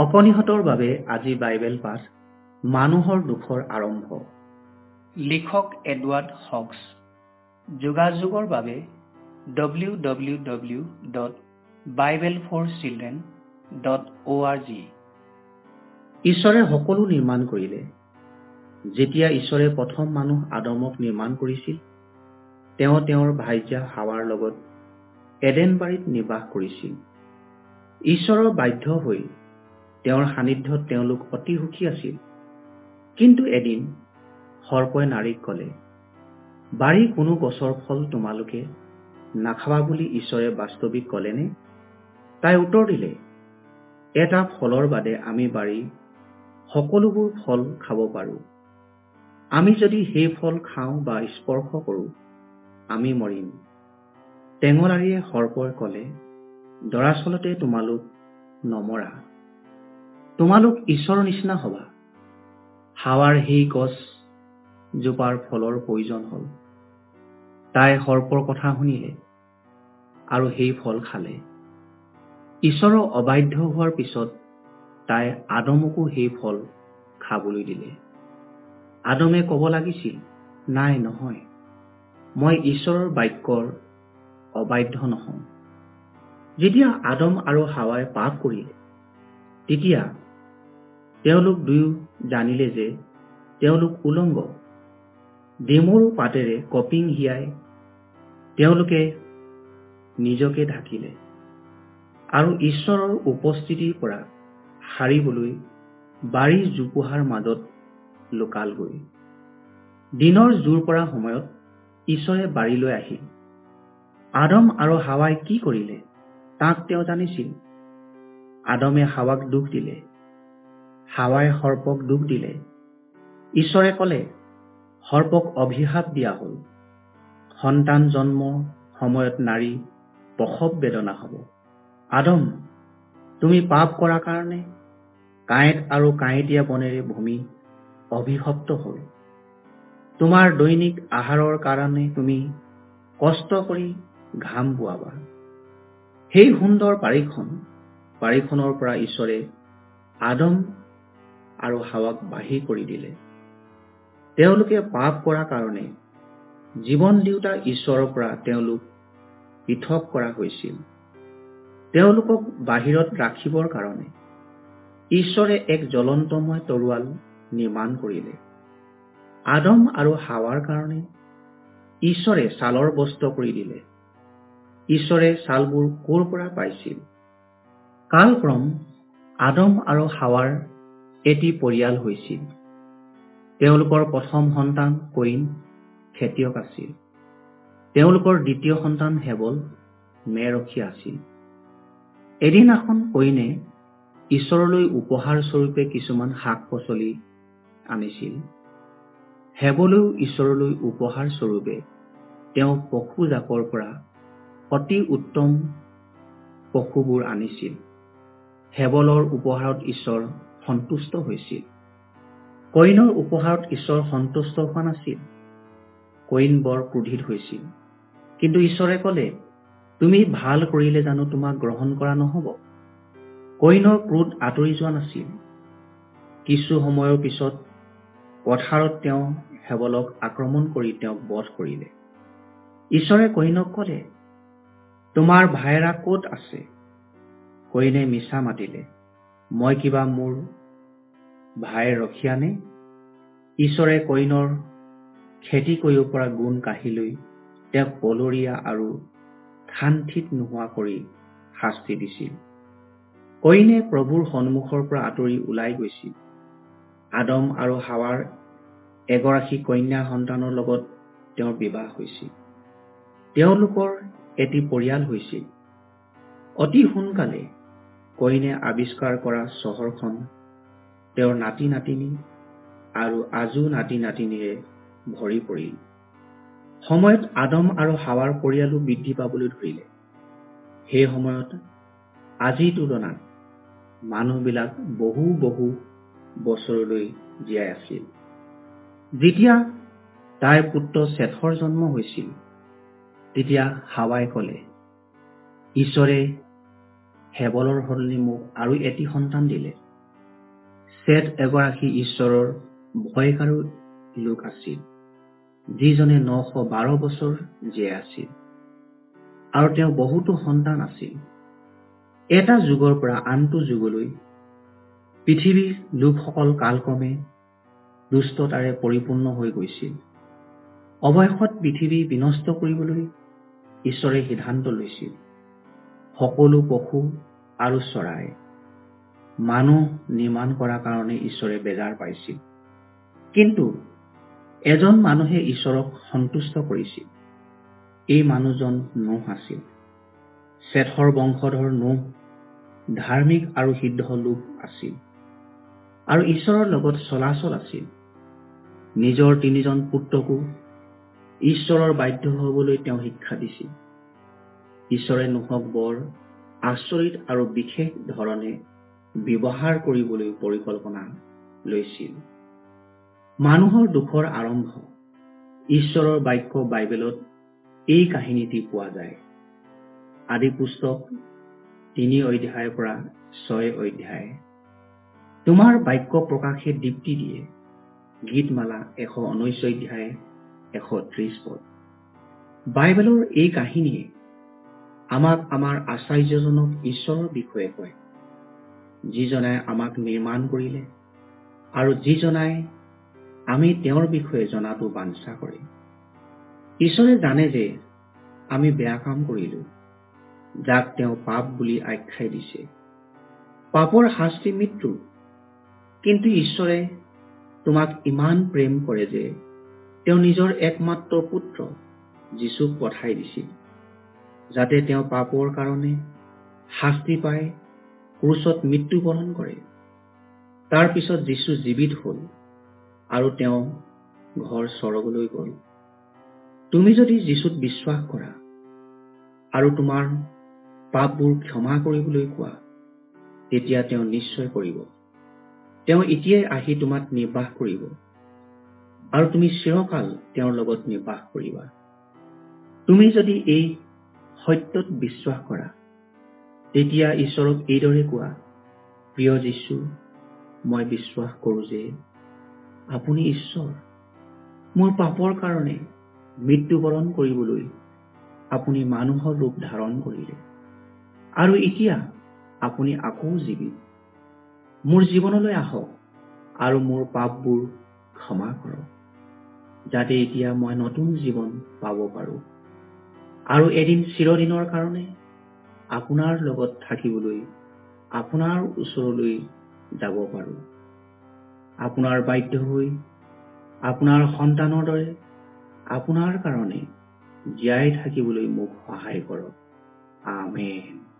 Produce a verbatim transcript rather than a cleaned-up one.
অকণিহঁতৰ বাবে আজি বাইবেল পাঠ মানুহৰ দুখৰ আৰম্ভ। লিখক এডৱাৰ্ড হক্স। যোগাযোগৰ বাবে W W W dot bible for children dot O' R G. ঈশ্বৰে সকলো নিৰ্মাণ কৰিলে। যেতিয়া ঈশ্বৰে প্ৰথম মানুহ আদমক নিৰ্মাণ কৰিছিল, তেওঁ তেওঁৰ ভাৰ্যা হাৱাৰ লগত এডেনবাৰীত নিবাস কৰিছিল। ঈশ্বৰৰ বাধ্য হৈ তেওঁৰ সান্নিধ্যত তেওঁলোক অতি সুখী আছিল। কিন্তু এদিন সৰ্পই নাৰীক ক'লে, বাৰীৰ কোনো গছৰ ফল তোমালোকে নাখাবা বুলি ঈশ্বৰে বাস্তৱিক ক'লেনে? তাই উত্তৰ দিলে, এটা ফলৰ বাদে আমি বাৰীৰ সকলোবোৰ ফল খাব পাৰোঁ। আমি যদি সেই ফল খাওঁ বা স্পৰ্শ কৰোঁ, আমি মৰিম। টেঙৰাৰিয়ে সৰ্পই ক'লে, দৰাচলতে তোমালোক নমৰা। তোমালোক ঈশ্বৰৰ নিচিনা হবা। হাৱাৰ সেই গছ জোপাৰ ফলৰ প্ৰয়োজন হ'ল। তাই সৰ্পৰ কথা শুনিলে আৰু সেই ফল খালে। ঈশ্বৰৰ অবাধ্য হোৱাৰ পিছত তাই আদমকো সেই ফল খাবলৈ দিলে। আদমে ক'ব লাগিছিল, নাই নহয়, মই ঈশ্বৰৰ বাক্যৰ অবাধ্য নহওঁ। যেতিয়া আদম আৰু হাৱাই পাপ কৰিলে, তেতিয়া তেওঁলোক দুয়ো জানিলে যে তেওঁলোক উলংগ। ডেমৰু পাতেৰে কপিং হিয়াই তেওঁলোকে নিজকে ঢাকিলে আৰু ঈশ্বৰৰ উপস্থিতিৰ পৰা সাৰিবলৈ বাৰীৰ জোপোহাৰ মাজত লুকালগৈ। দিনৰ জোৰ পৰা সময়ত ঈশ্বৰে বাৰীলৈ আহিল। আদম আৰু হাৱাই কি কৰিলে তাক তেওঁ জানিছিল। আদমে হাৱাক দুখ দিলে, হাৱাই সৰ্পক দুখ দিলে। ঈশ্বৰে ক'লে, সৰ্পক অভিশাপ দিয়া হ'ল। সন্তান জন্মৰ সময়ত নাৰী প্ৰসৱ বেদনা হ'ব। আদম, তুমি পাপ কৰাৰ কাৰণে কাঁইট আৰু কাঁইটীয়া বনেৰে ভূমি অভিশপ্ত হ'ল। তোমাৰ দৈনিক আহাৰৰ কাৰণে তুমি কষ্ট কৰি ঘাম বোৱাবা। সেই সুন্দৰ বাৰীখন বাৰীখনৰ পৰা ঈশ্বৰে আদম আৰু হাৱাক বাহিৰ কৰি দিলে। তেওঁলোকে পাপ কৰাৰ কাৰণে জীৱন দিওঁতা ঈশ্বৰৰ পৰা তেওঁলোক পৃথক কৰা হৈছিল। তেওঁলোকক বাহিৰত ৰাখিবৰ কাৰণে ঈশ্বৰে এক জ্বলন্তময় তৰোৱাল নিৰ্মাণ কৰিলে। আদম আৰু হাৱাৰ কাৰণে ঈশ্বৰে ছালৰ বস্ত্ৰ কৰি দিলে। ঈশ্বৰে ছালবোৰ ক'ৰ পৰা পাইছিল? কালক্ৰম আদম আৰু হাৱাৰ এটি পৰিয়াল হৈছিল। তেওঁলোকৰ প্ৰথম সন্তান কয়িন খেতিয়ক আছিল। তেওঁলোকৰ দ্বিতীয় সন্তান হেবল মেৰখীয়া আছিল। এদিনাখন কয়িনে ঈশ্বৰলৈ উপহাৰ স্বৰূপে কিছুমান শাক পাচলি আনিছিল। হেবলেও ঈশ্বৰলৈ উপহাৰ স্বৰূপে তেওঁ পশু জাকৰ পৰা অতি উত্তম পশুবোৰ আনিছিল। হেবলৰ উপহাৰত ঈশ্বৰ সন্তুষ্ট হৈছিল। কয়িনৰ উপহাৰত ঈশ্বৰ সন্তুষ্ট হোৱা নাছিল। কয়িন বৰ ক্ৰোধিত হৈছিল। কিন্তু ঈশ্বৰে ক'লে, তুমি ভাল কৰিলে জানো তোমাক গ্ৰহণ কৰা নহ'ব? কয়িনৰ ক্ৰোধ আঁতৰি যোৱা নাছিল। কিছু সময়ৰ পিছত পথাৰত তেওঁ হেবলক আক্ৰমণ কৰি তেওঁক বধ কৰিলে। ঈশ্বৰে কয়িনক ক'লে, তোমাৰ ভায়েৰা ক'ত আছে? কয়িনে মিছা মাতিলে, মই কিবা মোৰ ভাইৰ ৰখীয়ানে? ঈশ্বৰে কয়িনৰ খেতি কৰিব পৰা গুণ কাঢ়ি লৈ তেওঁক বলৰীয়া আৰু থানথিত নোহোৱা কৰি শাস্তি দিছিল। কয়িনে প্ৰভুৰ সন্মুখৰ পৰা আঁতৰি ওলাই গৈছিল। আদম আৰু হাৱাৰ এগৰাকী কন্যা সন্তানৰ লগত তেওঁৰ বিবাহ হৈছিল। তেওঁলোকৰ এটি পৰিয়াল হৈছিল। অতি সোনকালে কয়িনে আৱিষ্কাৰ কৰা চহৰখন তেওঁৰ নাতি নাতিনী আৰু আজো নাতি নাতিনীৰে ভৰি পৰিল। সময়ত আদম আৰু হাৱাৰ পৰিয়ালো বৃদ্ধি পাবলৈ ধৰিলে। সেই সময়ত আজিৰ তুলনাত মানুহবিলাক বহু বহু বছৰলৈ জীয়াই আছিল। যেতিয়া তাইৰ পুত্ৰ ছেথৰ জন্ম হৈছিল, তেতিয়া হাৱাই ক'লে, ঈশ্বৰে হেবলৰ সলনি মোক আৰু এটি সন্তান দিলে। ছেথ এগৰাকী ঈশ্বৰৰ ভয়কাৰী লোক আছিল, যিজনে নশ বাৰ বছৰ জীয়াই আছিল আৰু তেওঁ বহুতো সন্তান আছিল। এটা যুগৰ পৰা আনটো যুগলৈ পৃথিৱীৰ লোকসকল কালক্ৰমে দুষ্টতাৰে পৰিপূৰ্ণ হৈ গৈছিল। অৱশেষত পৃথিৱী বিনষ্ট কৰিবলৈ ঈশ্বৰে সিদ্ধান্ত লৈছিল। সকলো পশু আৰু চৰাই মানুহ নিৰ্মাণ কৰাৰ কাৰণে ঈশ্বৰে বেজাৰ পাইছিল, কিন্তু এজন মানুহে ঈশ্বৰক সন্তুষ্ট কৰিছিল। এই মানুহজন নোহ আছিল। ছেথৰ বংশধৰ নোহ ধাৰ্মিক আৰু সিদ্ধ লোক আছিল আৰু ঈশ্বৰৰ লগত চলাচল আছিল। নিজৰ তিনিজন পুত্ৰকো ঈশ্বৰৰ বাধ্য হ'বলৈ তেওঁ শিক্ষা দিছিল। ঈশ্বৰে নোহক বৰ আচৰিত আৰু বিশেষ ধৰণে ব্যৱহাৰ কৰিবলৈ পৰিকল্পনা লৈছিল। মানুহৰ দুখৰ আৰম্ভ ঈশ্বৰৰ বাক্য বাইবেলত এই কাহিনীটি পোৱা যায়। আদি পুস্তক তিনি অধ্যায়ৰ পৰা ছয় অধ্যায়। তোমাৰ বাক্য প্ৰকাশে দীপ্তি দিয়ে। গীতমালা এশ ঊনৈশ অধ্যায় এশ ত্ৰিশ পদ। বাইবেলৰ এই কাহিনীয়ে আমাক আমাৰ আশ্চৰ্যজনক ঈশ্বৰৰ বিষয়ে কয়, যিজনাই আমাক নিৰ্মাণ কৰিলে আৰু যিজনাই আমি তেওঁৰ বিষয়ে জনাটো বাঞ্ছা কৰে। ঈশ্বৰে জানে যে আমি বেয়া কাম কৰিলো, যাক তেওঁ পাপ বুলি আখ্যাই দিছে। পাপৰ শাস্তি মৃত্যু, কিন্তু ঈশ্বৰে তোমাক ইমান প্ৰেম কৰে যে তেওঁ নিজৰ একমাত্ৰ পুত্ৰ যীশুক পঠাই দিছিল, যাতে তেওঁ পাপৰ কাৰণে শাস্তি পাই ক্ৰুচত মৃত্যুবৰণ কৰে। তাৰ পিছত যীশু জীৱিত হ'ল আৰু তেওঁ ঘৰ স্বৰ্গলৈ গ'ল। তুমি যদি যীশুত বিশ্বাস কৰা আৰু তোমাৰ পাপবোৰ ক্ষমা কৰিবলৈ কোৱা, তেতিয়া তেওঁ নিশ্চয় কৰিব। তেওঁ এতিয়াই আহি তোমাক নিৰ্বাহ কৰিব আৰু তুমি চিৰকাল তেওঁৰ লগত নিৰ্বাহ কৰিবা। তুমি যদি এই সত্যত বিশ্বাস কৰা, তেতিয়া ঈশ্বৰক এইদৰে কোৱা, প্ৰিয় যীশু, মই বিশ্বাস কৰোঁ যে আপুনি ঈশ্বৰ। মোৰ পাপৰ কাৰণে মৃত্যুবৰণ কৰিবলৈ আপুনি মানুহৰ ৰূপ ধাৰণ কৰিলে আৰু এতিয়া আপুনি আকৌ জীৱিত। মোৰ জীৱনলৈ আহক আৰু মোৰ পাপবোৰ ক্ষমা কৰক, যাতে এতিয়া মই নতুন জীৱন পাব পাৰোঁ আৰু এদিন চিৰদিনৰ কাৰণে আপোনাৰ লগত থাকিবলৈ আপোনাৰ ওচৰলৈ যাব পাৰোঁ। আপোনাৰ বাধ্য হৈ আপোনাৰ সন্তানৰ দৰে আপোনাৰ কাৰণে জীয়াই থাকিবলৈ মোক সহায় কৰক। আমেন।